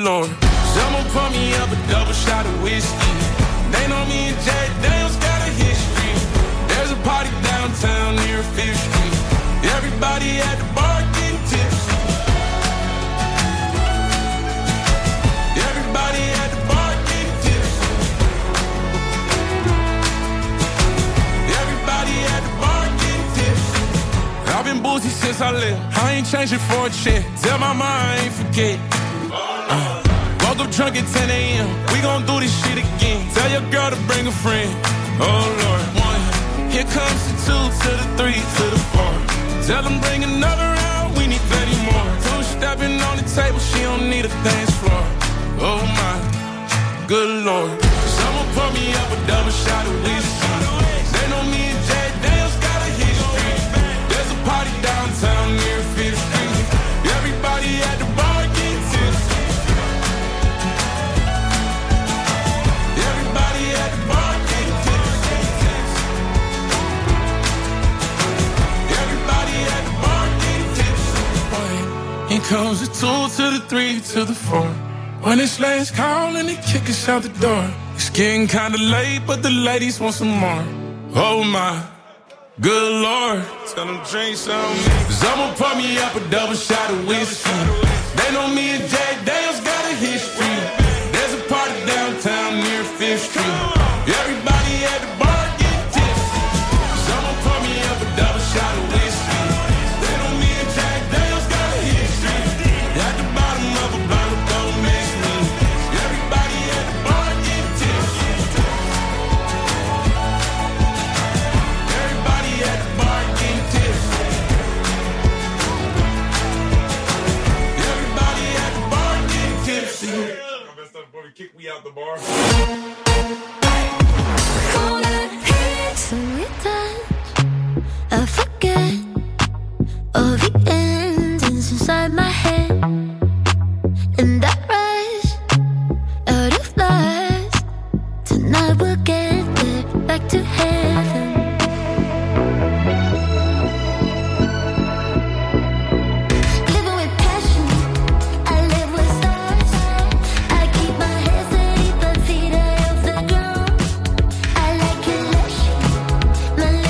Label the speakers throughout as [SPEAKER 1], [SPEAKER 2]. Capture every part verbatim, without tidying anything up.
[SPEAKER 1] Lord. Someone pour me up a double shot of whiskey. They know me and Jack Daniels got a history. There's a party downtown near Fifth Street. Everybody at the bar getting tipsy. Everybody at the bar getting tipsy. Everybody at the bar getting tipsy. I've been boozy since I left. I ain't changing for a check. Tell my mom I ain't forget. Uh, woke up drunk at ten a.m. We gon' do this shit again. Tell your girl to bring a friend. Oh Lord. One. Here comes the two to the three to the four. Tell them bring another round. We need thirty more. Two stepping on the table. She don't need a dance floor. Oh my, good Lord. Someone pour me up a double shot of whiskey. They know me and Jack Daniels got a history. There's a party downtown near Fifth Street. Everybody at the bar getting tipsy. Everybody at the bar getting tipsy. Everybody at the bar getting tipsy. Here comes the two to the three to the four. When it's last call and they kick us out the door. It's getting kinda late, but the ladies want some more. Oh my, good Lord. Tell them drink some. Someone pour me up a double shot of whiskey. They know me and Jack Daniels got a history. There's a party downtown near Fifth Street. Everybody at the bar getting tipsy. Someone pour me up a double shot of whiskey. They know me and Jack Daniels got a history. At the bottom of a bottle, don't mess me. Everybody at the bar getting tipsy. Everybody at the bar getting tipsy. Everybody at the bar getting tipsy. I messed up before we kick me out the bar.
[SPEAKER 2] I forget all the endings inside my head, and I rise out of lies. Tonight we'll get there, back to heaven. Living with passion, I live with stars. I keep my head steady, but feet out of the ground. I like it lush, my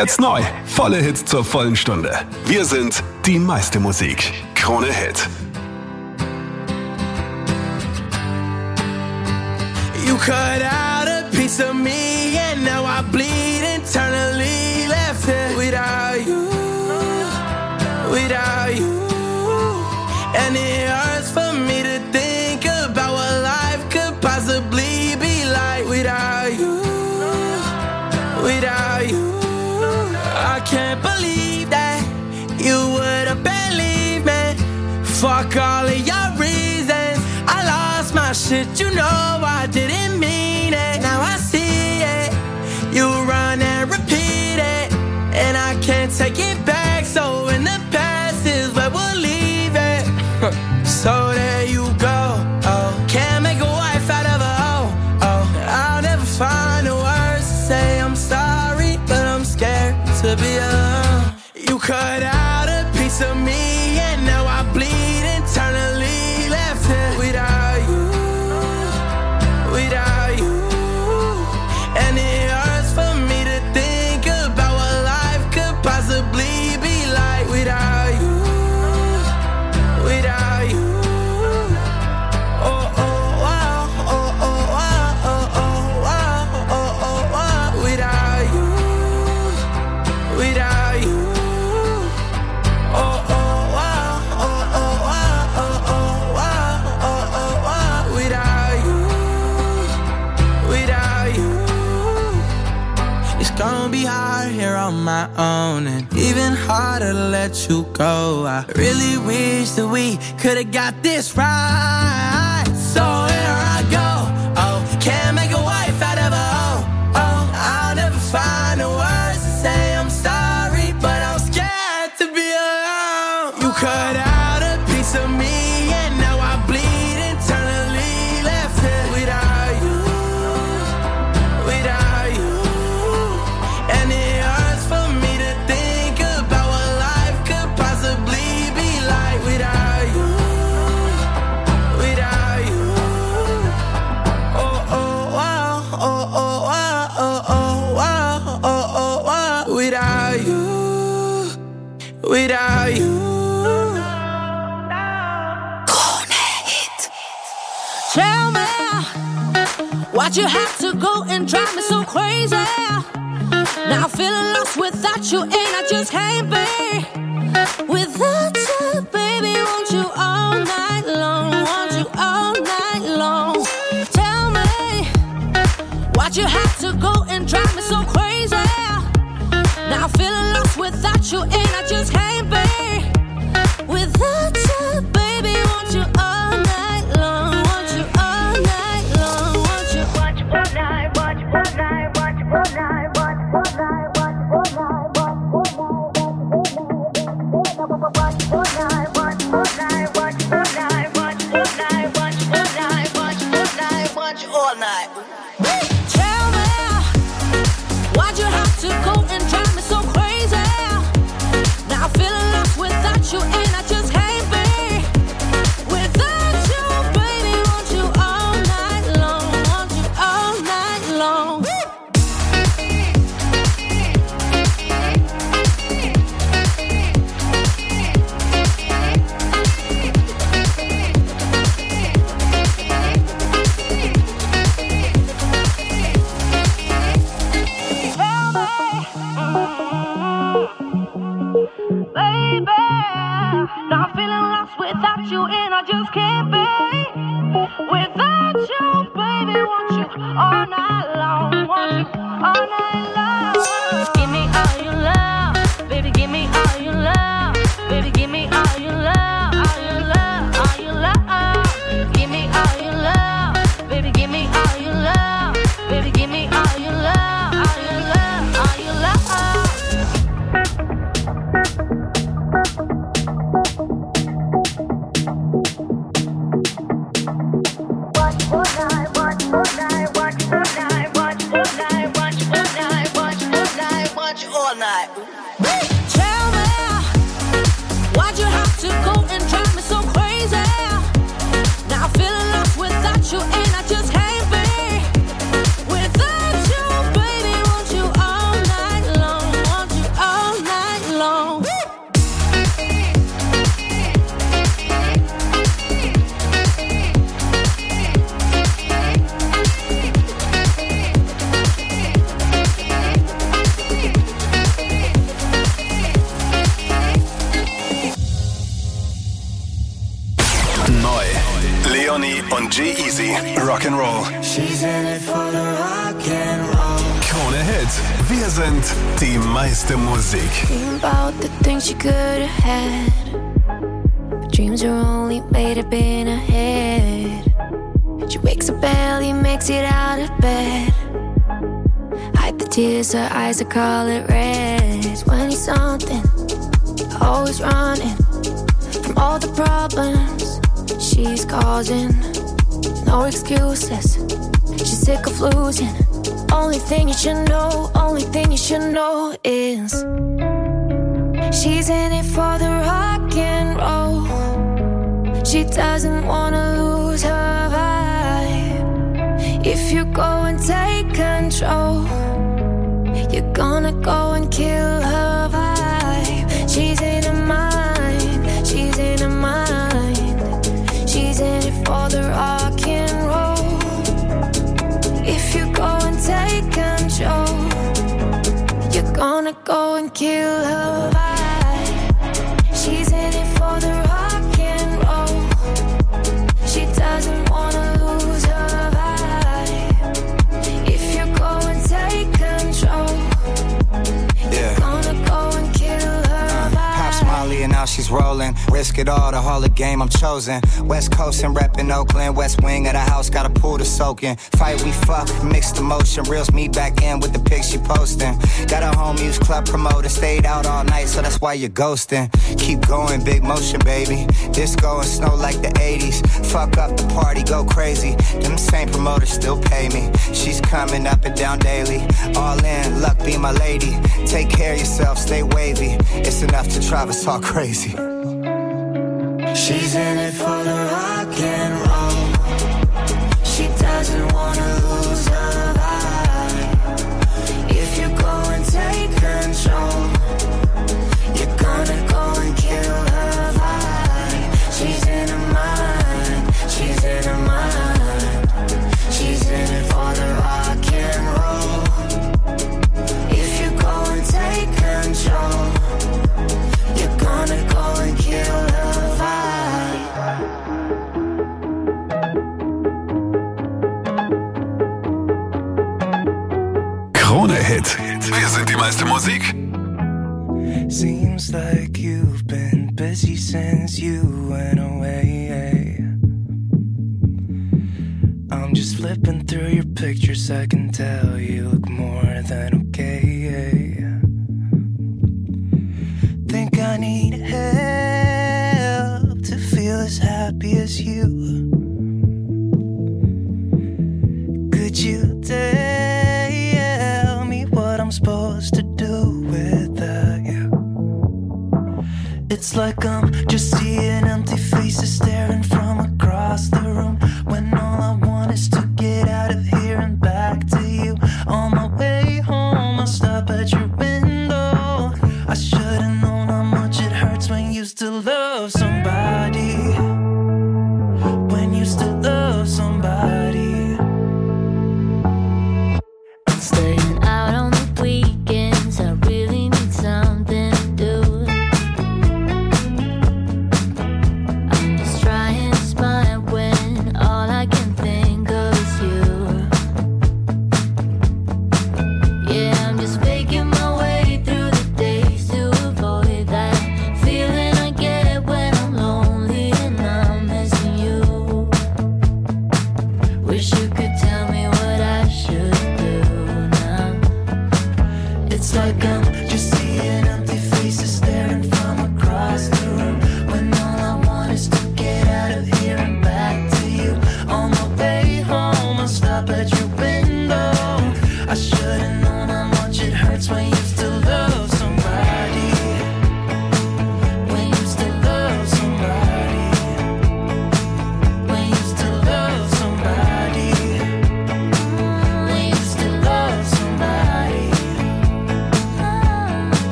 [SPEAKER 3] Jetzt neu. Volle Hits zur vollen Stunde. Wir sind die meiste Musik. Krone Hit.
[SPEAKER 4] You cut out a piece of me and now I bleed internally. Left here without you, without you. And it hurts for me to think about what life could possibly be like without you, without you. I can't believe that you would have believed me. Fuck all of your reasons. I lost my shit, you know I didn't mean it. Now I see it. You run and repeat it, and I can't take it back. So in the past is where we'll leave it. So there you go. Oh, can't make a wife out of a hoe. Oh, I'll never find the words to say I'm sorry, but I'm scared to be alone. You cut out a piece of me and now I bleed internally. Left here without you, without you. And it hurts for me to think about what life could possibly be like without you, without you. Oh, oh, wow, oh, oh, wow, oh, oh, wow, oh, oh, wow. Without you, without you. Oh, oh, wow, oh, oh, wow, oh, oh, wow, oh, oh, wow. Without you, without you. It's gonna be hard here on my own, and even harder to let you go. I really wish that we could've got this right. So here I go. Oh, can't make a wife out of a hoe. Oh, I'll never find the words to say I'm sorry, but I'm scared to be alone. You cut out a piece of me and now I bleed internally. Left here without you, without you. And it hurts for me to think about what life could possibly be like without you, without you. Oh, oh, wow, oh, oh, wow, oh, oh, wow, oh, oh, wow. Without you, without you.
[SPEAKER 5] Tell me, why'd you have to go and drive me so crazy? Now I'm feeling lost without you, and I just can't be without you, baby. Want you all night long, want you all night long. Tell me, why'd you have to go and drive me so crazy? Now I'm feeling lost without you, and I just can't be without you, baby. Want you all night long, want you all night long, want you.
[SPEAKER 2] Watch all night, watch all night, watch all night, watch all night, watch all night, watch all night, watch all night, watch all night, watch all night, watch all night, watch all night, watch all night.
[SPEAKER 5] Tell me, why'd you have to go and drive me so crazy? Now I'm feeling lost without you, and I just can't be without you, baby. Want you all night long, want you all night long. Baby, now I'm feeling lost without you, and I just can't be without you, baby. Want you all night long, want you all night long. Give me all your love, baby. Give me all your love, baby. Give me all your love, all your love, all your love. Give me all your love, baby. Give me all your love, baby. Give me all your love, all your love, all your love.
[SPEAKER 3] Neu. Leonie und G-Eazy. Rock'n'Roll.
[SPEAKER 4] She's in it for the rock and roll.
[SPEAKER 3] Krone Hit. Wir sind die meiste Musik.
[SPEAKER 2] Dream about the things you could have had. But dreams are only made up in her head. She wakes up early, makes it out of bed. Hide the tears, her eyes are color red. twenty something, always running from all the problems she's causing. No excuses, she's sick of losing. Only thing you should know, only thing you should know is she's in it for the rock and roll. She doesn't wanna lose her vibe. If you go and take control, you're gonna go and kill her vibe. She's in her mind, she's in her mind. She's in it for the rock and roll. If you go and take control, you're gonna go and kill her vibe. She's in it for the rock and roll. She doesn't wanna lose her vibe. If you go and take control,
[SPEAKER 6] yeah.
[SPEAKER 2] You're gonna go and kill her vibe.
[SPEAKER 6] Pops Molly and now she's rolling. Risk it all, the Hall of Game I'm chosen. West Coast and reppin' Oakland. West wing of the house, got a pool to soak in. Fight we fuck, mixed emotion. Reels me back in with the pics she posting. Got a home use club promoter. Stayed out all night, so that's why you're ghosting. Keep going, big motion, baby. Disco and snow like the eighties. Fuck up the party, go crazy. Them same promoters still pay me. She's coming up and down daily. All in, luck be my lady. Take care of yourself, stay wavy. It's enough to drive us all crazy.
[SPEAKER 4] She's in it for the rock and roll. She doesn't wanna lose her vibe. If you go and take control, you're gonna go and kill her vibe. She's in her mind, she's in her mind. She's in it for the rock and roll. If you go and take control, you're gonna go and kill her vibe.
[SPEAKER 3] Krone Hit. Wir sind die meiste Musik.
[SPEAKER 7] Seems like you've been busy since you went away. I'm just flipping through your pictures, I can tell you look more than okay. Think I need help to feel as happy as you. Could you tell me what I'm supposed to do without you? It's like I'm just seeing empty faces staring from across the room, when all I want is to get out of here and back to you. On my way home, I'll stop at your window. I should've known how much it hurts when you still love somebody. When you still love somebody.
[SPEAKER 2] Staying out on the weekends, I really need something to do. I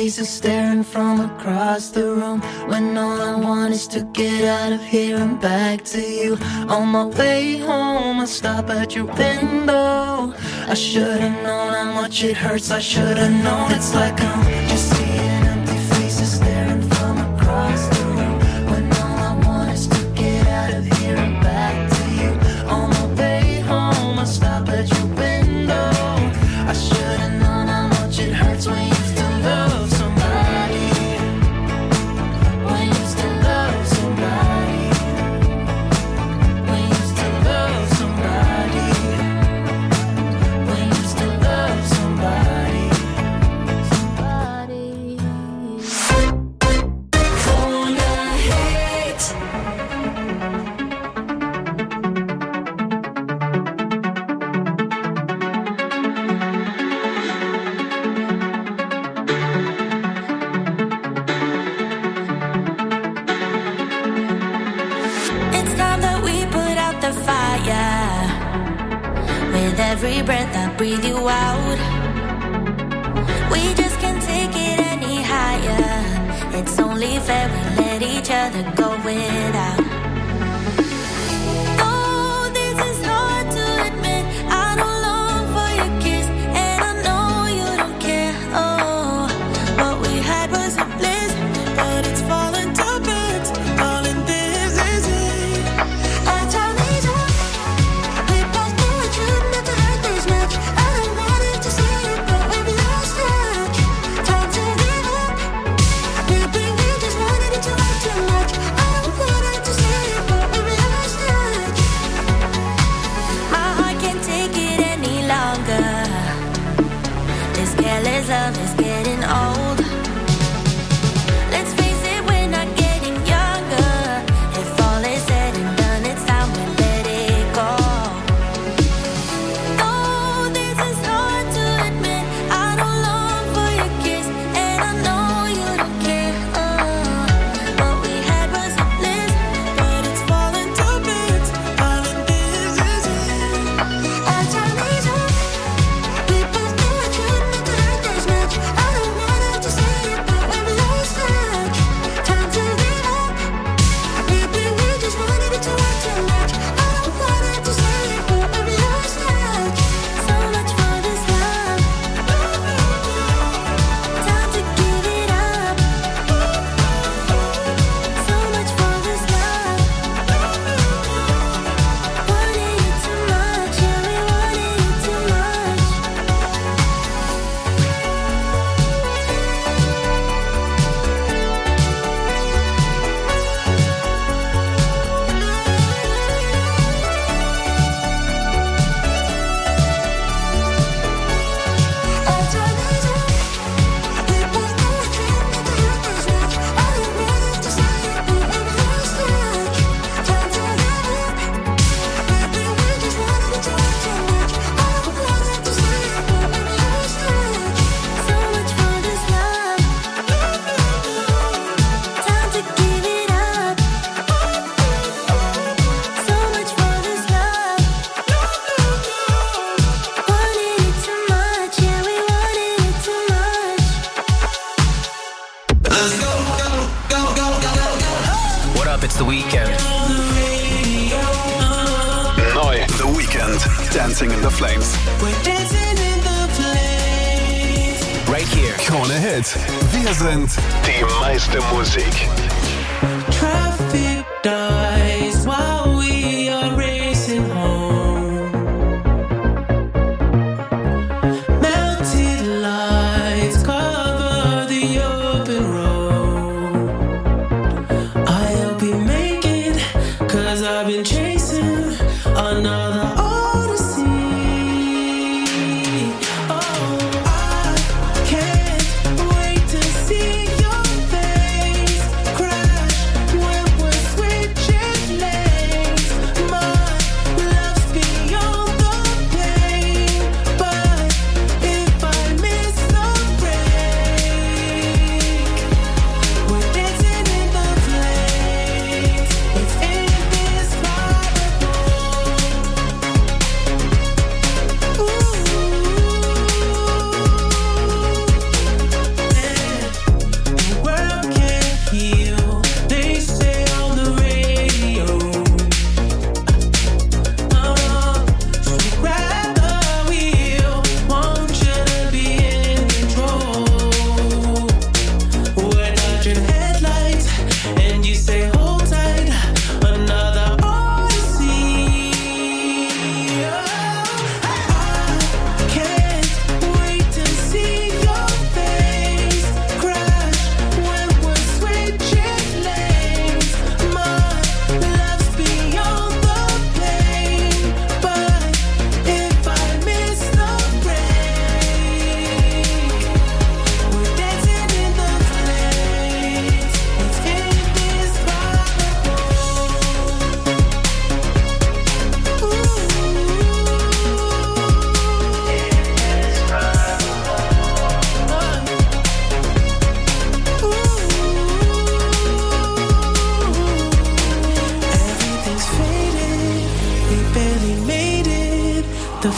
[SPEAKER 7] faces staring from across the room, when all I want is to get out of here and back to you. On my way home, I stop at your window. I should've known how much it hurts. I should've known. It's like I'm just seeing empty faces staring from across the room, when all I want is to get out of here and back to you. On my way home, I stop at your window. I should've known how much it hurts when you still love somebody. When you still love somebody. When you still love somebody. When you still love somebody. Somebody. Corner hit.
[SPEAKER 2] It's time that we put out the fire. With every breath I breathe you out, we just can't take it any higher. It's only fair we let each other go without. Oh, this is hard to admit. I don't long for your kiss, and I know you don't care. Oh, what we had was a bliss, but it's falling to bits. Darling, this is it. Our time is up. We both know it shouldn't have to hurt this much. I don't want it to see it, but we lost touch. Time to give up. Maybe we just wanted it to hurt too much. I don't want it to see it, but we lost touch. My heart can't take it any longer. This careless love is getting old. Let's face it, we're not getting younger. If all is said and done, it's time we let it go. Oh, this is hard to admit. I don't long for your kiss, and I know you don't care. Oh, what we had was a bliss, but it's falling to bits. Darling, this is it. Our time is up. We both know it shouldn't have to hurt this much. I don't want it to see it, but we lost touch. Time to give up. Maybe we just wanted it to hurt too much. I don't want it to see it, but we lost touch. So much for this love. Time to give it up. So much for this love. Wanted it too much, yeah, we wanted it too much. Our time is up. We both know it shouldn't have to hurt this much. I don't want it to see it, but we lost touch. Time to give up. Maybe we just wanted it to hurt too much. I don't want it to see it, but we lost touch. So much for this love. Time to give it up. So much for this love. Wanted it too much, yeah, we wanted it too much.
[SPEAKER 8] What up, it's The Weeknd.
[SPEAKER 3] Neu. The Weeknd. Dancing in the Flames.
[SPEAKER 8] Right here.
[SPEAKER 3] Krone Hit. Wir sind die meiste Musik.
[SPEAKER 4] Traffic dies while we are racing home. Melted lights cover the open road. I'll be making, cause I've been chasing another odyssey. Oh, I can't wait to see your face.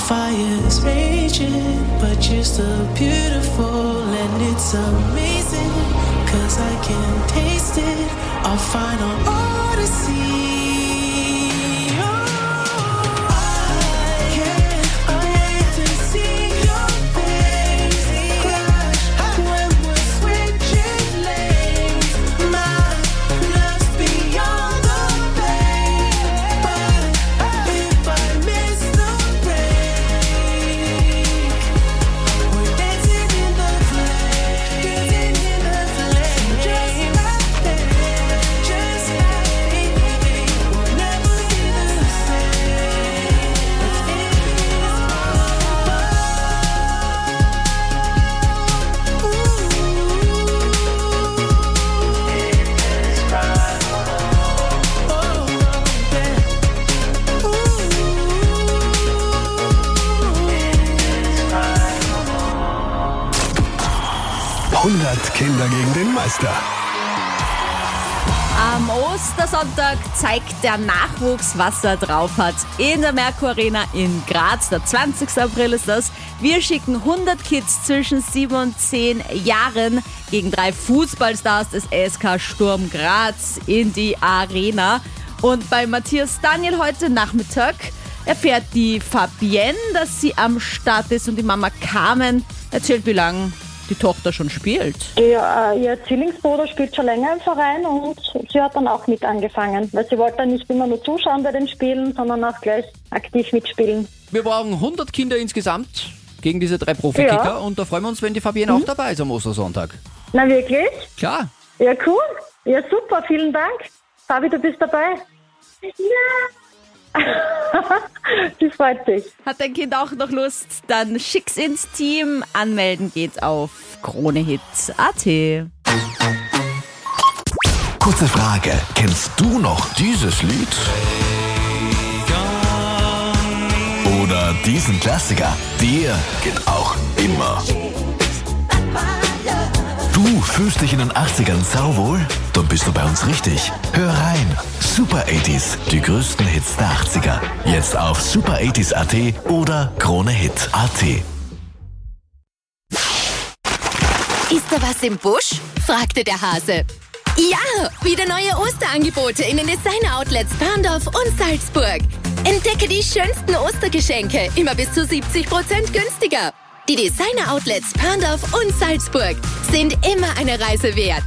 [SPEAKER 7] fire's raging, but you're still beautiful and it's amazing, cause I can taste it, our final odyssey.
[SPEAKER 3] hundert Kinder gegen den Meister.
[SPEAKER 9] Am Ostersonntag zeigt der Nachwuchs, was er drauf hat. In der Merkur Arena in Graz, der zwanzigsten April ist das. Wir schicken hundert Kids zwischen sieben und zehn Jahren gegen drei Fußballstars des S K Sturm Graz in die Arena. Und bei Matthias Daniel heute Nachmittag erfährt die Fabienne, dass sie am Start ist, und die Mama Carmen erzählt, wie lange die Tochter schon spielt.
[SPEAKER 10] Ja, ihr Zwillingsbruder spielt schon länger im Verein und sie hat dann auch mit angefangen, weil sie wollte nicht immer nur zuschauen bei den Spielen, sondern auch gleich aktiv mitspielen.
[SPEAKER 11] Wir brauchen hundert Kinder insgesamt gegen diese drei Profikicker, ja. Und da freuen wir uns, wenn die Fabienne mhm. auch dabei ist am Ostersonntag.
[SPEAKER 10] Na wirklich?
[SPEAKER 11] Klar.
[SPEAKER 10] Ja, cool. Ja, super, vielen Dank. Fabi, du bist dabei? Ja. Sie freut sich.
[SPEAKER 9] Hat dein Kind auch noch Lust? Dann schick's ins Team. Anmelden geht's auf kronehit punkt at.
[SPEAKER 12] Kurze Frage, kennst du noch dieses Lied? Oder diesen Klassiker? Der geht auch immer. Du fühlst dich in den achtzigern sauwohl? Dann bist du bei uns richtig. Hör rein. Super achtziger, die größten Hits der achtziger. Jetzt auf super achtziger punkt at oder kronehit punkt at.
[SPEAKER 13] Ist da was im Busch? Fragte der Hase. Ja, wieder neue Osterangebote in den Designer-Outlets Perndorf und Salzburg. Entdecke die schönsten Ostergeschenke, immer bis zu siebzig Prozent günstiger. Die Designer-Outlets Perndorf und Salzburg sind immer eine Reise wert.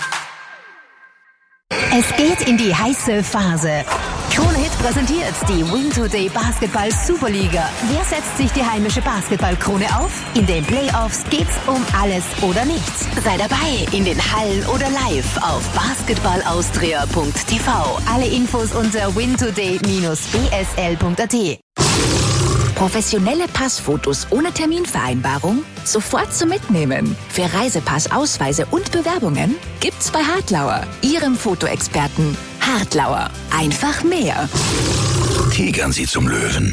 [SPEAKER 14] Es geht in die heiße Phase. Kronehit präsentiert die Win Today Basketball Superliga. Wer setzt sich die heimische Basketballkrone auf? In den Playoffs geht's um alles oder nichts. Sei dabei in den Hallen oder live auf basketballaustria punkt t v. Alle Infos unter win today dash b s l punkt a t.
[SPEAKER 15] Professionelle Passfotos ohne Terminvereinbarung sofort zum Mitnehmen. Für Reisepass, Ausweise und Bewerbungen gibt's bei Hartlauer, Ihrem Fotoexperten. Hartlauer, einfach mehr.
[SPEAKER 12] Tigern Sie zum Löwen.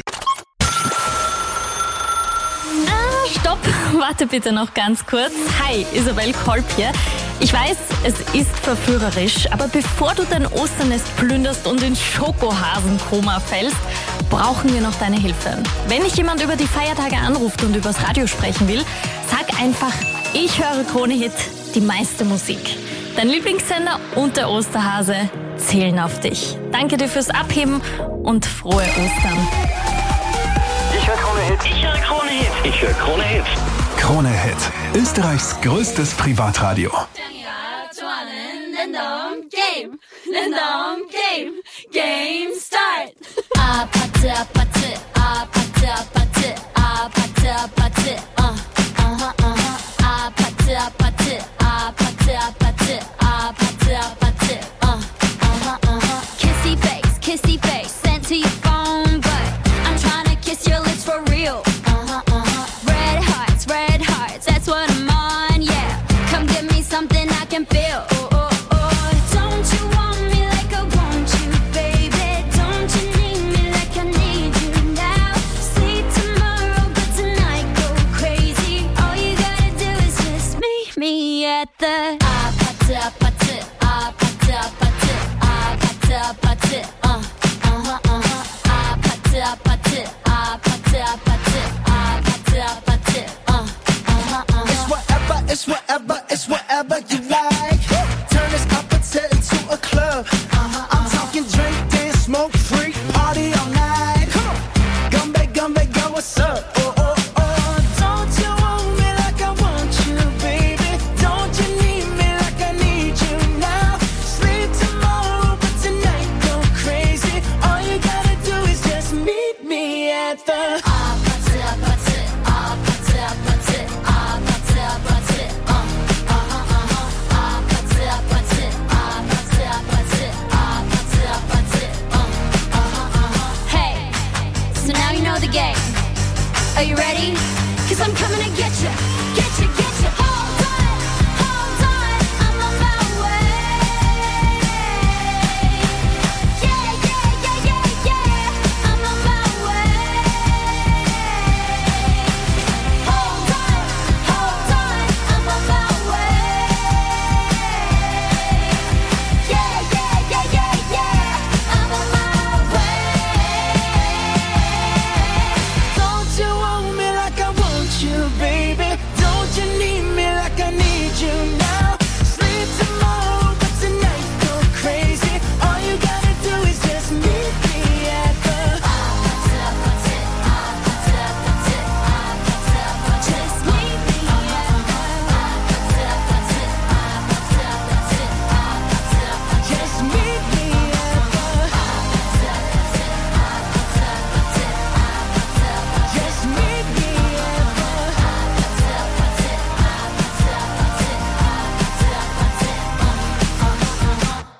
[SPEAKER 16] Ah, stopp, warte bitte noch ganz kurz. Hi, Isabel Kolb hier. Ich weiß, es ist verführerisch, aber bevor du dein Osternest plünderst und in Schokohasenkoma fällst, brauchen wir noch deine Hilfe. Wenn dich jemand über die Feiertage anruft und übers Radio sprechen will, sag einfach, ich höre Kronehit, die meiste Musik. Dein Lieblingssender und der Osterhase zählen auf dich. Danke dir fürs Abheben und frohe Ostern.
[SPEAKER 17] Ich höre Kronehit. Ich höre Kronehit. Ich höre Kronehit.
[SPEAKER 3] Kronehit, Österreichs größtes Privatradio.
[SPEAKER 5] Game, game, game start. Apatı, apatı, apatı, apatı, apatı, apatı, uh, aha, aha. Apatı, apatı, apatı, apatı, apatı, apatı, uh, aha, aha. Kissy face, kissy face, sent to your phone, but I'm trying to kiss your lips for real. Uh-huh, uh-huh. Red hearts, red hearts, that's what I'm on, yeah. Come give me something I can feel. Oh, oh, oh. Don't you want me like I want you, baby? Don't you need me like I need you now? See tomorrow, but tonight go crazy. All you gotta do is just meet me at the apatı, apatı, apatı, apatı, apatı, apatı, uh, uh-huh, uh-huh. Apatı, apatı, apatı, apatı.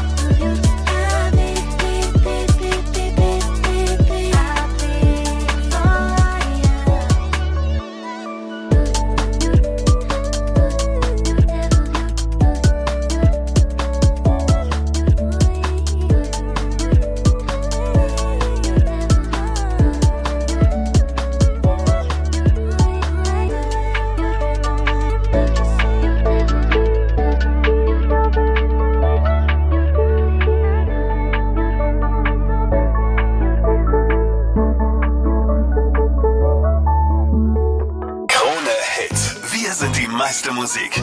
[SPEAKER 3] Meiste Musik.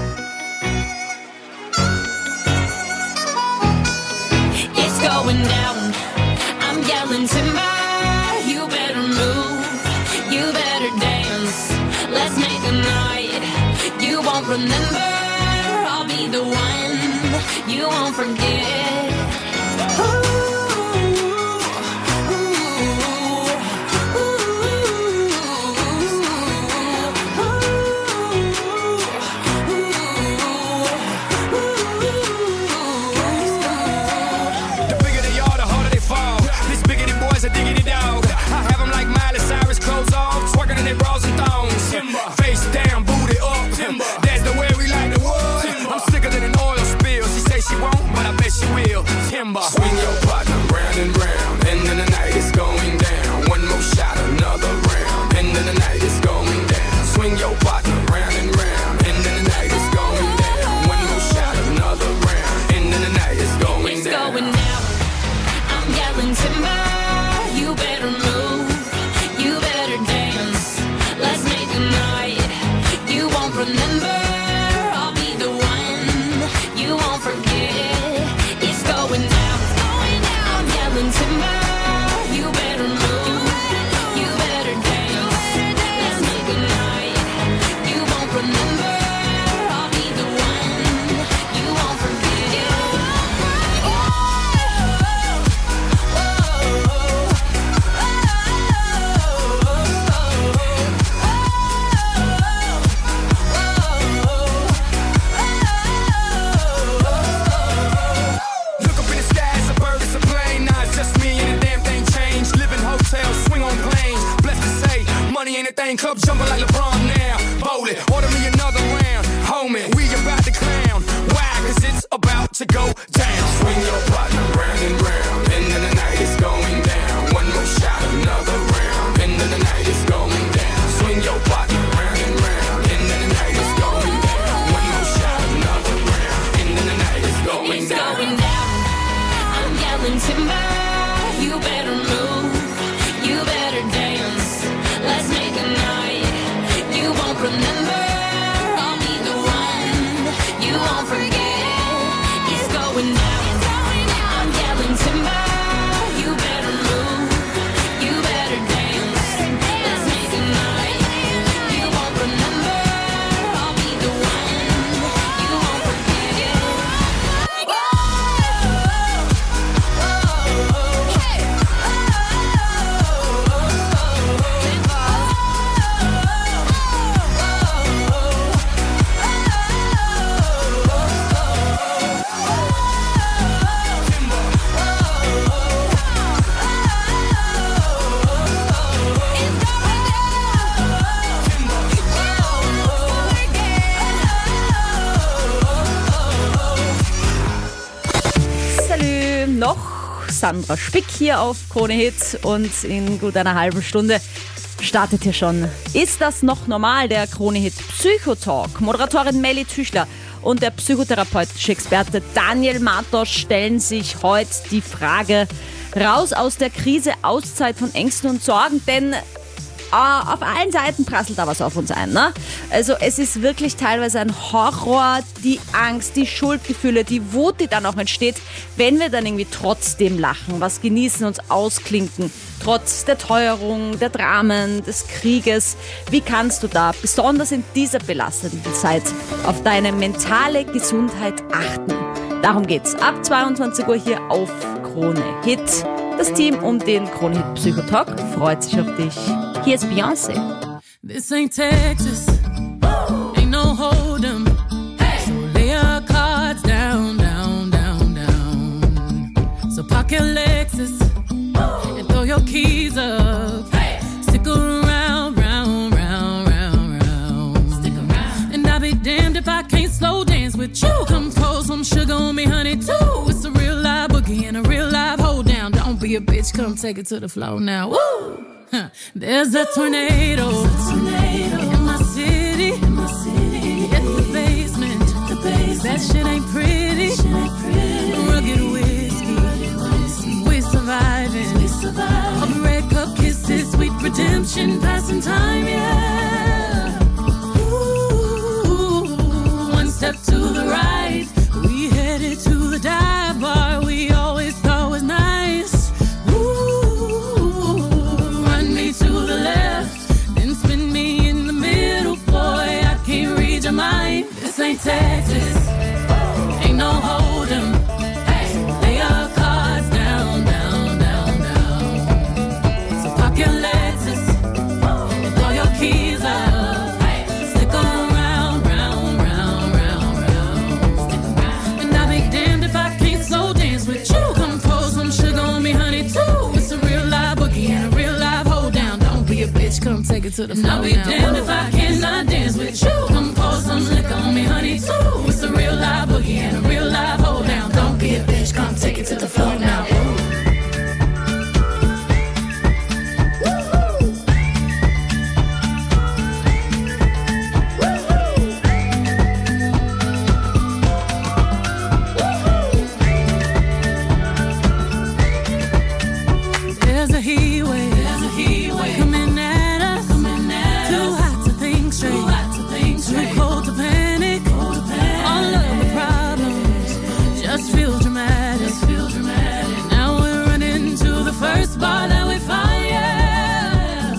[SPEAKER 5] It's going down. I'm yelling timber. You better move. You better dance. Let's make a night you won't remember. I'll be the one you won't forget. Ooh.
[SPEAKER 18] Face down, booty up. Timber. That's the way we like the wood. Timber. I'm sicker than an oil spill. She say she won't, but I bet she will. Timber. Swing your partner round and round, and then the night is going down. One more shot, another round, and then the night is going down. Swing your partner round and round, and then the night is going down. One more shot, another round, and then the night is going
[SPEAKER 5] it's
[SPEAKER 18] down.
[SPEAKER 5] It's going down. I'm yelling timber. You better move. You better dance. Let's make a night you won't remember. I'll be the one you won't forget. It's going down, it's going down. I'm yelling timber. You better move. You better dance. Let's make a night you won't remember. I'll be the
[SPEAKER 9] Alexandra Spick hier auf Krone Hit und in gut einer halben Stunde startet hier schon Ist das noch normal? Der Krone Hit Psychotalk. Moderatorin Melly Tüchler und der psychotherapeutische Experte Daniel Martos stellen sich heute die Frage: Raus aus der Krise, Auszeit von Ängsten und Sorgen, denn Uh, auf allen Seiten prasselt da was auf uns ein, ne? Also es ist wirklich teilweise ein Horror, die Angst, die Schuldgefühle, die Wut, die dann auch entsteht, wenn wir dann irgendwie trotzdem lachen, was genießen, uns ausklinken, trotz der Teuerung, der Dramen, des Krieges. Wie kannst du da, besonders in dieser belastenden Zeit, auf deine mentale Gesundheit achten? Darum geht's ab zweiundzwanzig Uhr hier auf Krone Hit. Das Team um den Krone Hit Psychotalk freut sich auf dich. Hier ist Beyoncé.
[SPEAKER 1] This ain't Texas, ain't no hold'em. So lay your cards down, down, down, down. So park your Lexus and throw your keys up. Stick around, round, round, round, round. Stick around. And I'll be damned if I can't slow dance with you. Come pour some sugar on me, honey, too. It's a real live boogie and a real live hold down. Don't be a bitch, come take it to the floor now. Woo! Huh. There's a tornado, a tornado in my city. In my city. It's the basement. The basement. That shit ain't pretty. Shit ain't pretty. Rugged whiskey. whiskey. We're surviving. We surviving. Of red cup kisses, sweet redemption, passing time, yeah. Ooh, one step to the right, we headed to the dive bar we always thought was nice. This ain't Texas, ain't no hold'em. Lay your cards down, down, down, down. So park your Lexus and throw your keys up. Stick around, round, round, round, round. And I'll be damned if I can't slow dance with you. Come pour some sugar on me, honey, too. It's a real live boogie and a real live hold down. Don't be a bitch, come take it to the floor. I'll be damned if I cannot dance with you. Come pour some liquor on me, honey, too. It's a real live boogie and a real live hold down. Don't be a bitch, come take it to the floor now. There's a heat wave, there's a heat wave coming at us, coming at too us. Hot to think straight, too hot to think straight, too cold to panic, cold to panic. All of the problems just feel dramatic, just feel dramatic. Now we're running to the first bar that we find, yeah.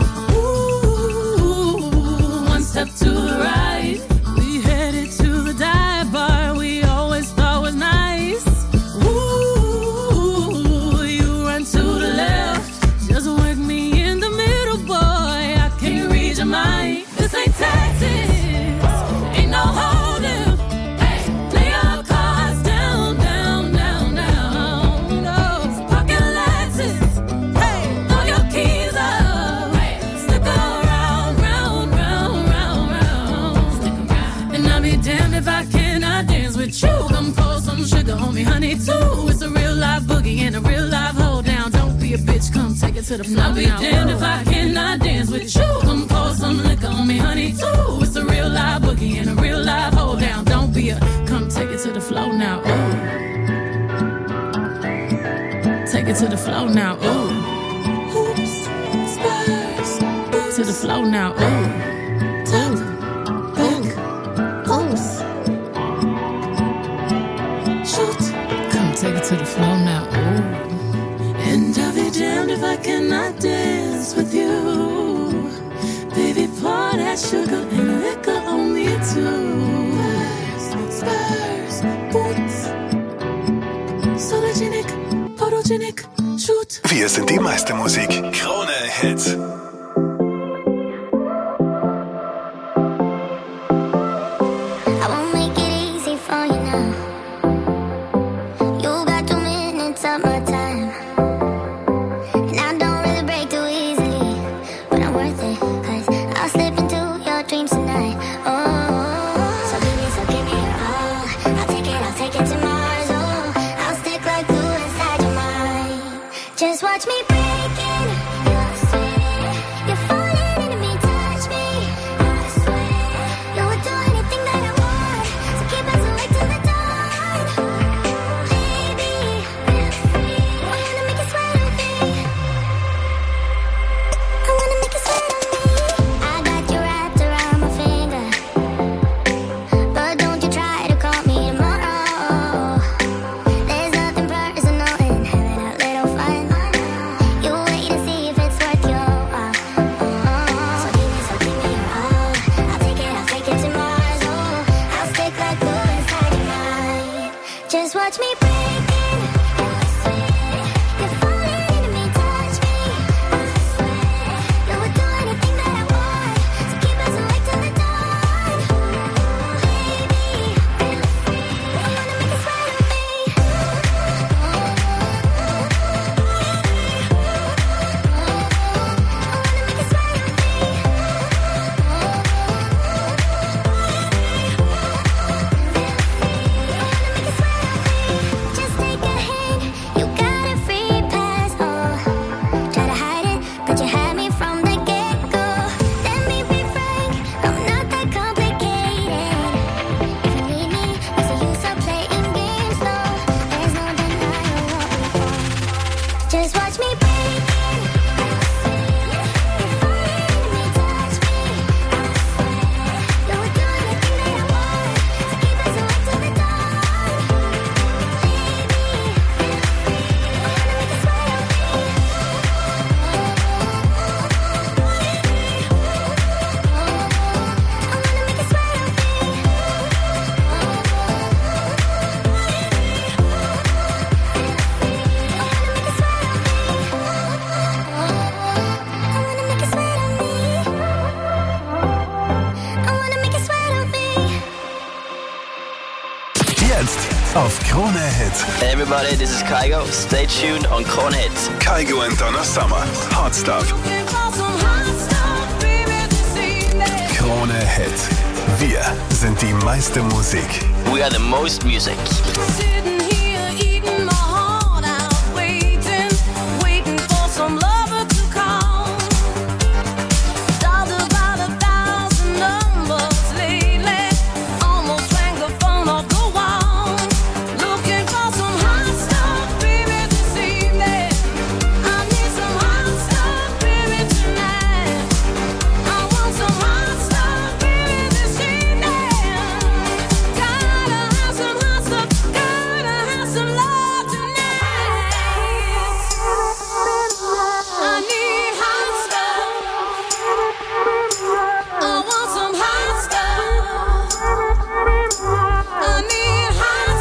[SPEAKER 1] Ooh, one step to the right, we headed to the dive bar we always thought was nice. Ooh, you run to the left, just work me in the middle, boy. I can't read your mind. This ain't Texas, ain't no hold'em. Lay your cards down, down, down, down. No, park your Lexus, hey, throw your keys up. Stick around, round, round, round, round. Stick around. And I'll be damned if I cannot dance with you. Come pour some sugar on me, honey, too. It's a real live boogie and a real live hold down. Don't be a bitch, come take it to the floor. I'll be damned if I cannot dance with you. Come pour some liquor on me, honey, too. It's a real live boogie and a real live hold down. Don't be a, come take it to the floor now. Ooh. Take it to the floor now. Ooh. Hoops, spurs, boots. To the floor now. Ooh. Top, back, pose. Shoot. Come take it to the floor now. Ooh. And I'll be damned if I cannot dance with you. Baby, pour that sugar and liquor on me too. Spurs, boots. Sologenic, photogenic, shoot.
[SPEAKER 3] Wir sind die meiste Musik. Krone Hit.
[SPEAKER 19] I won't make it easy for you now. You got two minutes of my time, and I don't really break too easily, but I'm worth it, 'cause I'll slip into your dreams tonight. Oh, so give me, so give me your all. I'll take it, I'll take it to Mars. Oh, I'll stick like glue inside your mind. watch me break in. You're falling into me, touch me. You would do anything that I want to keep us awake till the dawn. Baby, feel free. I wanna make it sweat on me. Just take a hint, you got a free pass. Oh, try to hide it, but you had me from the get-go. Let me be frank, I'm not that complicated. If you need me, what's the use of playing games? No, there's no denying what we want. Just watch me break in. You're falling into me, touch me. You would do anything that I want to keep us awake till the dawn.
[SPEAKER 3] Jetzt auf Krone Hit.
[SPEAKER 8] Hey everybody, this is Kygo. Stay tuned on Krone Hit.
[SPEAKER 3] Kygo and Donna Summer. Hot Stuff. Krone Hit. Wir sind die meiste Musik.
[SPEAKER 8] We are the most music.
[SPEAKER 5] Sitting here eating my heart out, waiting, waiting for some lover to come. Dialed about a thousand numbers lately, almost rang the phone off the wall. Looking for some hot stuff, baby, this evening. I need some hot stuff, baby, tonight. I want some hot stuff, baby, this evening. Gotta have some hot stuff, gotta have some love tonight. I need hot stuff. I want some hot stuff. I need hot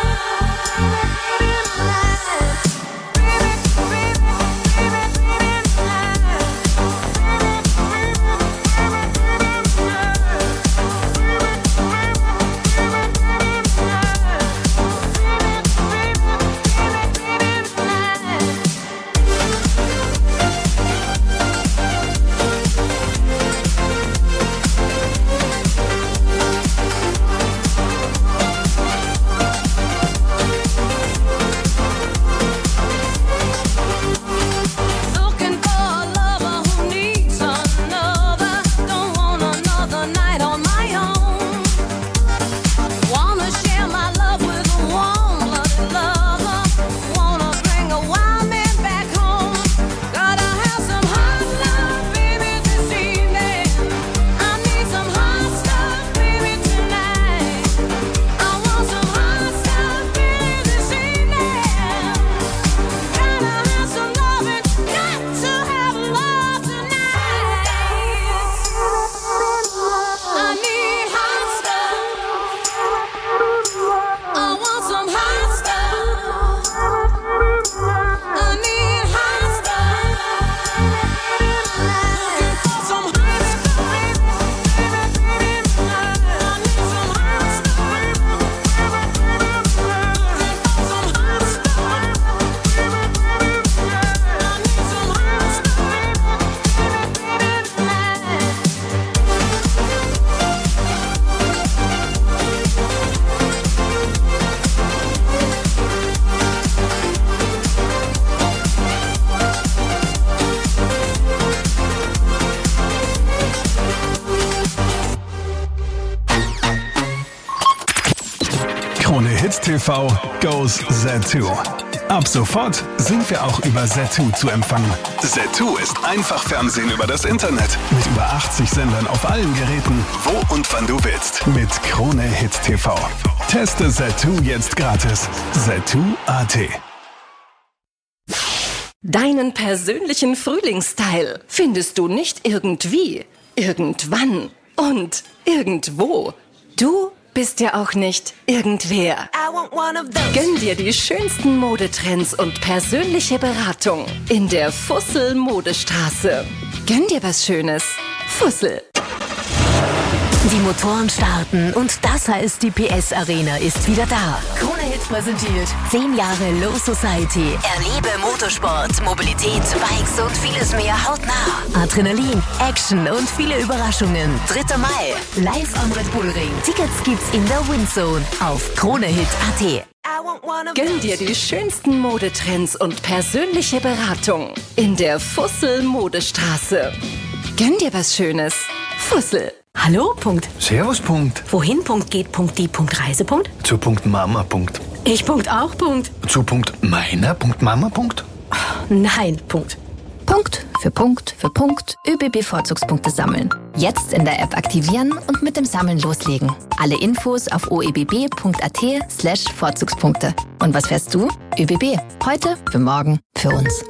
[SPEAKER 5] Looking for a lover who needs another. Don't want another night on my own. Wanna share my love with a warm-blooded lover. Wanna bring a wild man back home. Gotta have some hot love, baby, this evening. I need some hot stuff, baby, tonight. I want some hot stuff, baby, this evening. Gotta have some loving, got to have love tonight. I need hot stuff. I want some hot stuff. I need hot stuff. Looking for some hot stuff, baby, baby, baby, tonight. I need some hot stuff, baby, baby, baby, tonight. Looking for some hot stuff, baby, baby, baby, tonight. I need some hot stuff, baby, baby, baby, tonight.
[SPEAKER 3] Krone Hit T V goes Zattoo. Ab sofort sind wir auch über Zattoo zu empfangen. Zattoo ist einfach Fernsehen über das Internet. Mit über achtzig Sendern auf allen Geräten, wo und wann du willst. Mit Krone Hit T V. Teste Zattoo jetzt gratis. Zattoo Punkt A T.
[SPEAKER 20] Deinen persönlichen Frühlingsstyle findest du nicht irgendwie, irgendwann und irgendwo. Du bist ja auch nicht irgendwer. Gönn dir die schönsten Modetrends und persönliche Beratung in der Fussel Modestraße. Gönn dir was Schönes. Fussel.
[SPEAKER 14] Die Motoren starten und das heißt, die P S Arena ist wieder da. Krone Hit präsentiert zehn Jahre Low Society. Erlebe Motorsport, Mobilität, Bikes und vieles mehr hautnah. Adrenalin, Action und viele Überraschungen. dritter Mai. Live am Red Bull Ring. Tickets gibt's in der Windzone auf kronehit punkt at.
[SPEAKER 20] Gönn dir die schönsten Modetrends und persönliche Beratung in der Fussel Modestraße. Gönn dir was Schönes. Fussel.
[SPEAKER 14] Hallo, Punkt.
[SPEAKER 3] Servus, Punkt.
[SPEAKER 14] Wohin, Punkt, geht, Punkt, die, Punkt, Reise, Punkt?
[SPEAKER 3] Zu Punkt Mama, Punkt.
[SPEAKER 14] Ich, Punkt, auch, Punkt.
[SPEAKER 3] Zu Punkt meiner, Punkt Mama, Punkt.
[SPEAKER 14] Nein, Punkt.
[SPEAKER 15] Punkt für Punkt für Punkt ÖBB-Vorzugspunkte sammeln. Jetzt in der App aktivieren und mit dem Sammeln loslegen. Alle Infos auf oebb punkt at slash Vorzugspunkte. Und was fährst du? ÖBB. Heute, für morgen, für uns.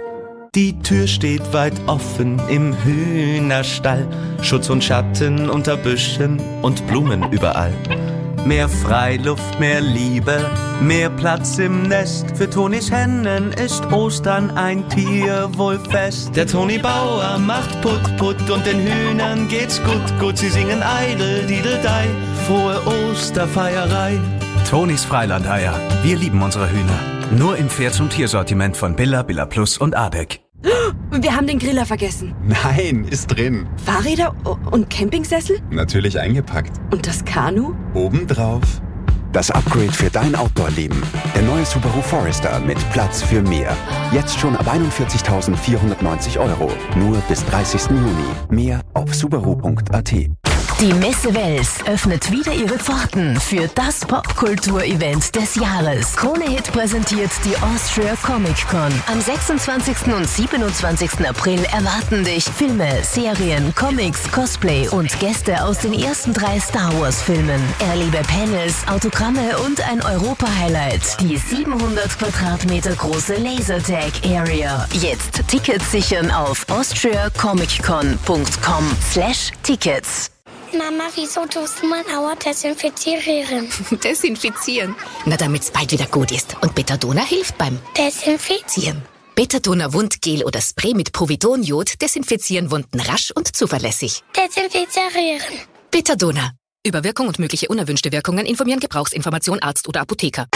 [SPEAKER 21] Die Tür steht weit offen im Hühnerstall. Schutz und Schatten unter Büschen und Blumen überall. Mehr Freiluft, mehr Liebe, mehr Platz im Nest. Für Tonis Hennen ist Ostern ein Tierwohlfest. Der Toni Bauer macht Putt, Putt und den Hühnern geht's gut, gut. Sie singen Eidel, Dideldei, frohe Osterfeierei.
[SPEAKER 22] Tonis Freilandeier. Wir lieben unsere Hühner. Nur im Pferd- und Tiersortiment von Billa, Billa Plus und Adek.
[SPEAKER 23] Wir haben den Griller vergessen.
[SPEAKER 24] Nein, ist drin.
[SPEAKER 23] Fahrräder und Campingsessel?
[SPEAKER 24] Natürlich eingepackt.
[SPEAKER 23] Und das Kanu?
[SPEAKER 24] Obendrauf.
[SPEAKER 25] Das Upgrade für dein Outdoor-Leben. Der neue Subaru Forester mit Platz für mehr. Jetzt schon ab einundvierzigtausendvierhundertneunzig Euro. Nur bis dreißigsten Juni. Mehr auf subaru punkt at.
[SPEAKER 14] Die Messe Wels öffnet wieder ihre Pforten für das Popkultur-Event des Jahres. Krone Hit präsentiert die Austria Comic Con. Am sechsundzwanzigsten und siebenundzwanzigsten April erwarten dich Filme, Serien, Comics, Cosplay und Gäste aus den ersten drei Star Wars Filmen. Erlebe Panels, Autogramme und ein Europa-Highlight. Die siebenhundert Quadratmeter große Lasertag Area. Jetzt Tickets sichern auf austriacomiccon punkt com slash tickets.
[SPEAKER 19] Mama, wieso tust du mein Auer desinfizieren?
[SPEAKER 15] Desinfizieren? Na, damit's bald wieder gut ist. Und Betadona hilft beim
[SPEAKER 19] Desinfizieren.
[SPEAKER 15] Betadona Wundgel oder Spray mit Povidonjod desinfizieren Wunden rasch und zuverlässig.
[SPEAKER 19] Desinfizieren.
[SPEAKER 15] Betadona. Über Wirkung und mögliche unerwünschte Wirkungen informieren Gebrauchsinformation Arzt oder Apotheker.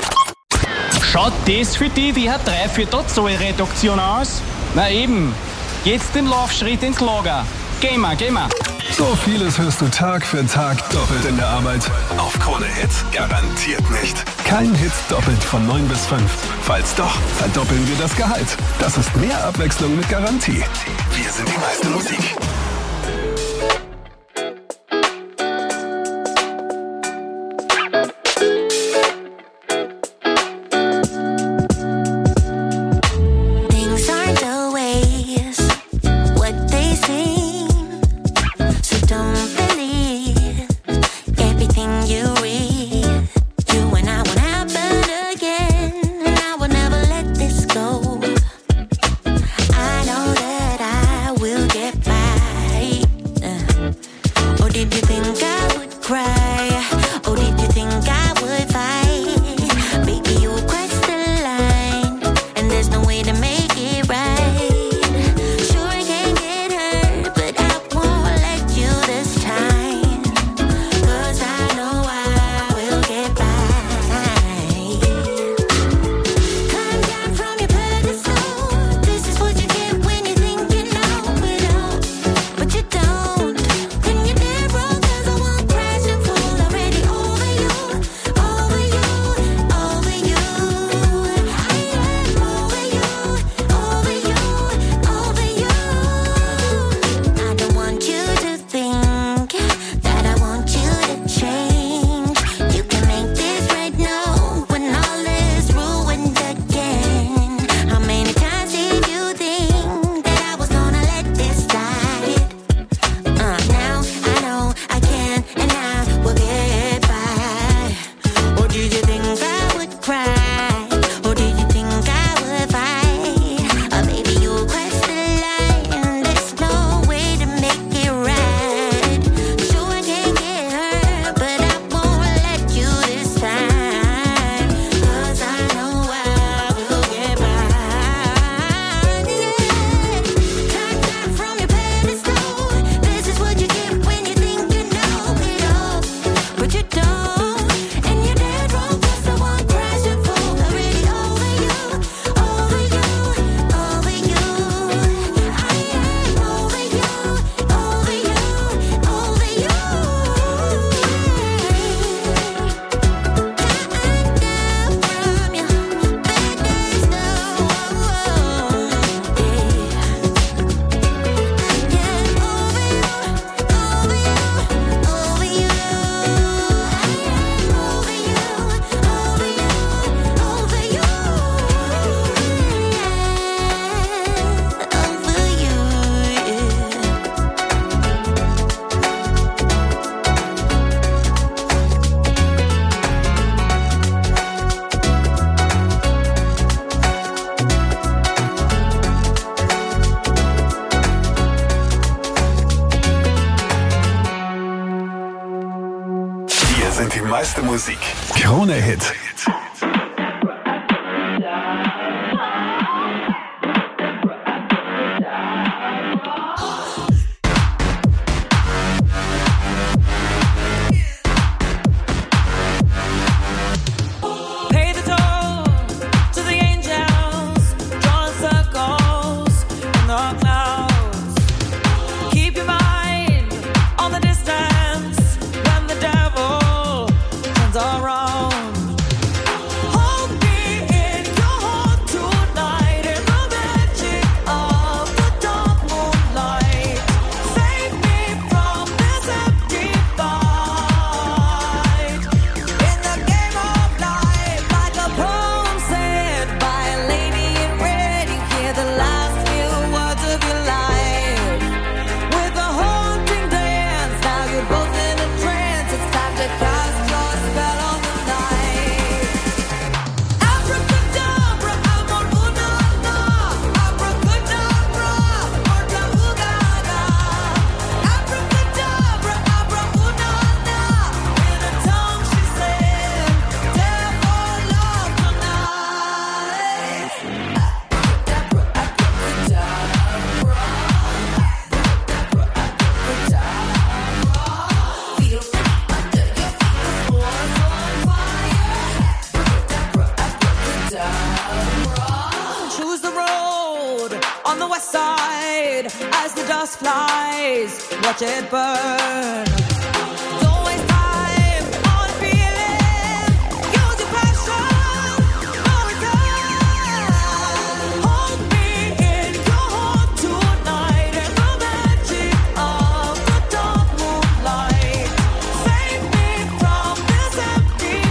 [SPEAKER 26] Schaut das für die wie eine Dreiviertelzoll-Reduktion aus? Na eben. Jetzt den Laufschritt ins Lager. Geh mal, geh mal.
[SPEAKER 3] So vieles hörst du Tag für Tag doppelt in der Arbeit. Auf Krone Hit garantiert nicht. Kein Hit doppelt von neun bis fünf. Falls doch, verdoppeln wir das Gehalt. Das ist mehr Abwechslung mit Garantie. Wir sind die meiste Musik.
[SPEAKER 19] I know that I will get by.
[SPEAKER 3] sind die meiste Musik. Krone Hit.
[SPEAKER 5] Watch it burn. Don't waste time on feeling. Use your passion. No return. Hold me in your heart tonight in the magic of the dark moonlight. Save me from this empty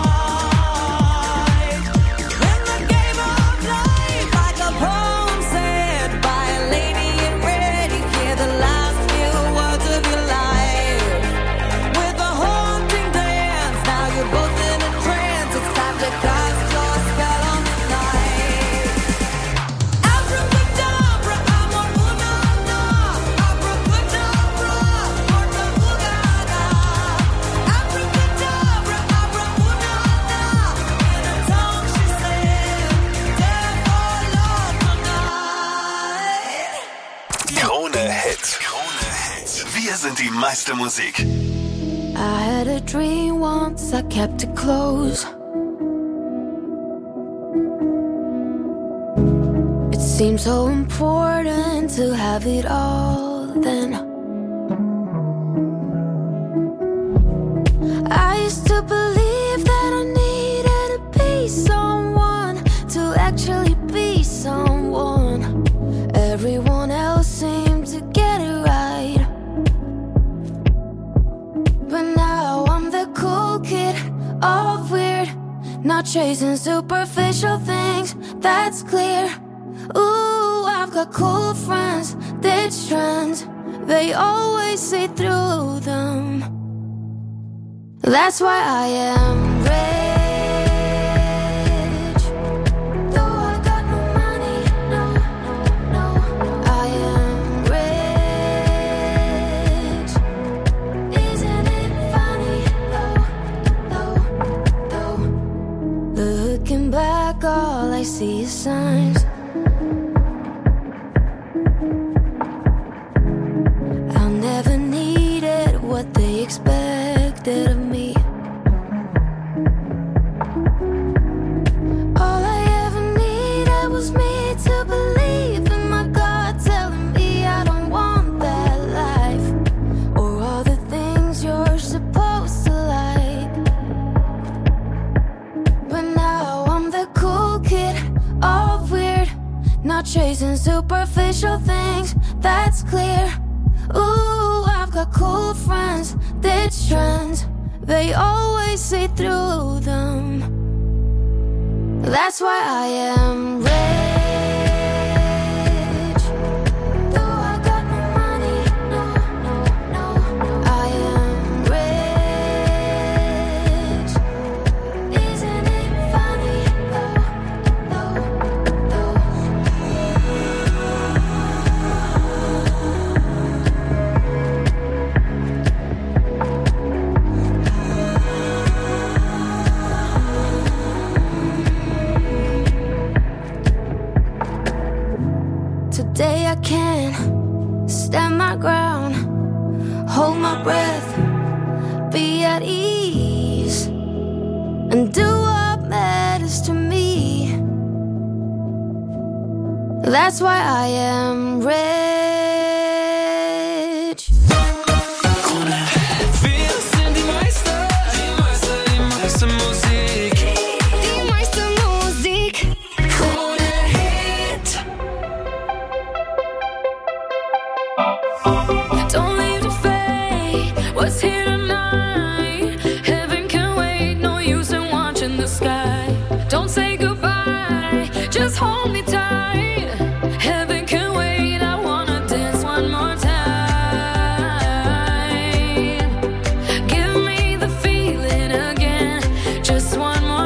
[SPEAKER 5] fight. In the game of life, like a poem said by a lady in red, you hear the last of your life with a haunting dance. Now you're both in a trance. It's time to cast your spell on the night. Abracadabra, amor una na. Abracadabra, porta bugada. Abracadabra, abra una na. In a tongue she said, therefore love tonight.
[SPEAKER 3] Krone Hit. Wir sind die meiste Musik.
[SPEAKER 19] I had a dream once, I kept it close. It seemed so important to have it all then. I used to believe that I needed to be someone to actually be someone. Everyone else seemed to get it right. But now I'm the cool kid, all weird, not chasing superficial things, that's clear. Ooh, I've got cool friends, ditch trends, they always see through them. That's why I am rich. Though I got no money, no, no, no, I am rich. Isn't it funny, though, though, though? Looking back, all I see is signs. I'll never needed what they expected of me. All I ever needed was me to believe in my God telling me I don't want that life or all the things you're supposed to like. But now I'm the cool kid, all weird, not chasing superficial things, that's clear. Ooh, I've got cool friends, ditch trends, they always see through them. That's why I am rich. Though I got no money, no, no, no, I am rich. Isn't it funny, though, though, though? breath, be at ease, and do what matters to me. That's why I am rich.
[SPEAKER 18] Wir sind die Meister, die Meister, die Meister Musik.
[SPEAKER 19] Die Meister Musik.
[SPEAKER 18] Krone Hit.
[SPEAKER 19] Don't leave the fate, what's here tonight? Heaven can wait, no use in watching the sky. Don't say goodbye, just hold me tight. Heaven can wait, I wanna dance one more time. Give me the feeling again, just one more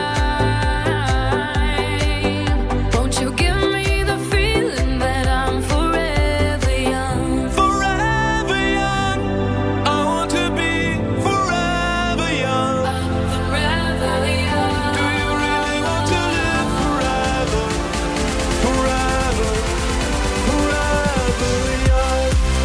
[SPEAKER 19] time. Won't you give me the feeling that I'm forever young?
[SPEAKER 18] Forever young. I want to be forever young.
[SPEAKER 19] Forever young.
[SPEAKER 18] Do you really want to live forever? Forever, forever young.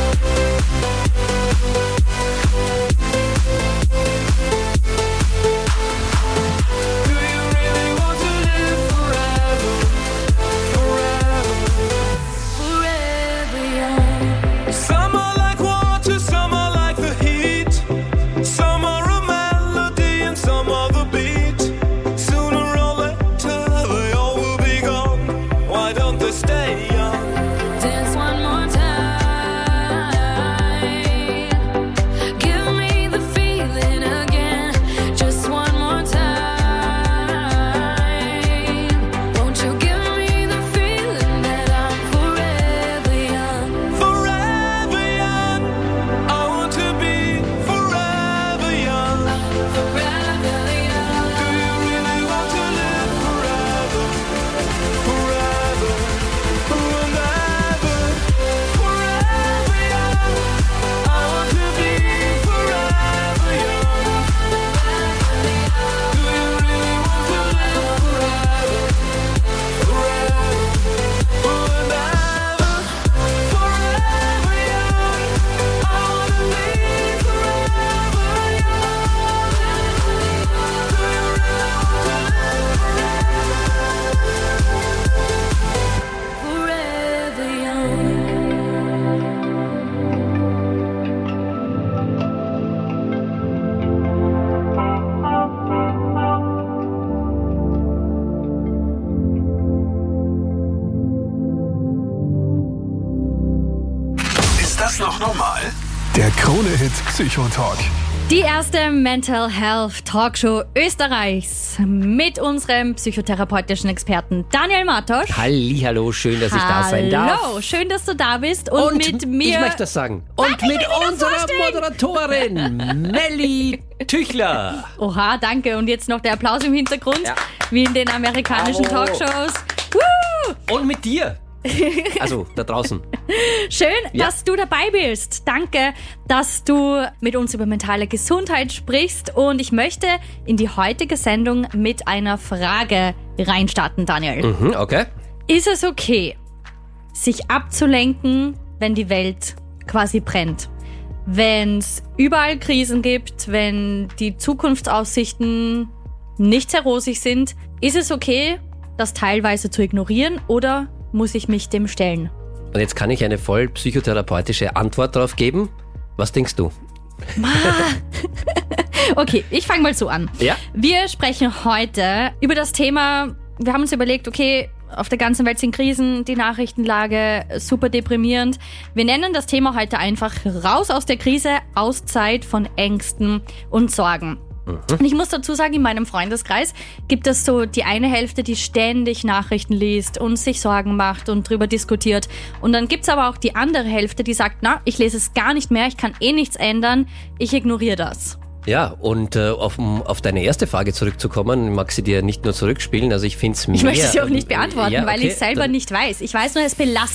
[SPEAKER 18] Do you really want to live forever? Forever,
[SPEAKER 19] Forever young.
[SPEAKER 18] some are like water, some are like the heat. Some are a melody and some are the beat. Sooner or later they all will be gone. Why don't they stay young?
[SPEAKER 19] Dance one more time. Give me the feeling again, just one more time. Won't you give me the feeling that I'm forever young?
[SPEAKER 18] Forever young. I want to be forever young.
[SPEAKER 19] Forever young.
[SPEAKER 18] Do you really want to live forever? Forever, forever, forever young. I want to be forever young. Do you really want to live forever? Forever, forever, forever young. I want to be forever
[SPEAKER 19] Forever young.
[SPEAKER 3] Ist das noch normal? Der Krone-Hit Psychotalk.
[SPEAKER 9] Die erste Mental Health Talkshow Österreichs mit unserem psychotherapeutischen Experten Daniel Martosch.
[SPEAKER 2] Hallihallo, schön, dass ich da sein darf.
[SPEAKER 9] Hallo, schön, dass du da bist und,
[SPEAKER 2] Und
[SPEAKER 9] mit mir.
[SPEAKER 2] ich möchte das sagen. Und
[SPEAKER 9] Warte, ich
[SPEAKER 2] mit
[SPEAKER 9] will mir das
[SPEAKER 2] unserer
[SPEAKER 9] vorstellen.
[SPEAKER 2] Moderatorin Melli Tüchler.
[SPEAKER 9] Oha, danke. Und jetzt noch der Applaus im Hintergrund,
[SPEAKER 2] Ja.
[SPEAKER 9] wie in den amerikanischen
[SPEAKER 2] Bravo.
[SPEAKER 9] Talkshows. Woo!
[SPEAKER 2] Und mit dir. Also, da draußen.
[SPEAKER 9] Schön,
[SPEAKER 2] Ja.
[SPEAKER 9] dass du dabei bist. Danke, dass du mit uns über mentale Gesundheit sprichst. Und ich möchte in die heutige Sendung mit einer Frage reinstarten, Daniel.
[SPEAKER 2] Mhm, okay.
[SPEAKER 9] Ist es okay, sich abzulenken, wenn die Welt quasi brennt? Wenn es überall Krisen gibt, wenn die Zukunftsaussichten nicht sehr rosig sind, ist es okay, das teilweise zu ignorieren oder muss ich mich dem stellen?
[SPEAKER 2] Und jetzt kann ich eine voll psychotherapeutische Antwort darauf geben. Was denkst du?
[SPEAKER 9] Okay, ich fange mal so an.
[SPEAKER 2] Ja.
[SPEAKER 9] Wir sprechen heute über das Thema, wir haben uns überlegt, okay, auf der ganzen Welt sind Krisen, die Nachrichtenlage super deprimierend. Wir nennen das Thema heute einfach raus aus der Krise, Auszeit von Ängsten und Sorgen. Und ich muss dazu sagen, in meinem Freundeskreis gibt es so die eine Hälfte, die ständig Nachrichten liest und sich Sorgen macht und drüber diskutiert. Und dann gibt's aber auch die andere Hälfte, die sagt, na, ich lese es gar nicht mehr, ich kann eh nichts ändern, ich ignoriere das.
[SPEAKER 2] Ja, und äh, auf, um auf deine erste Frage zurückzukommen, mag sie dir nicht nur zurückspielen, also ich finde es mehr...
[SPEAKER 9] Ich möchte sie auch nicht beantworten,
[SPEAKER 2] Ja,
[SPEAKER 9] weil
[SPEAKER 2] okay,
[SPEAKER 9] ich selber
[SPEAKER 2] dann-
[SPEAKER 9] nicht weiß. Ich weiß nur, es belastet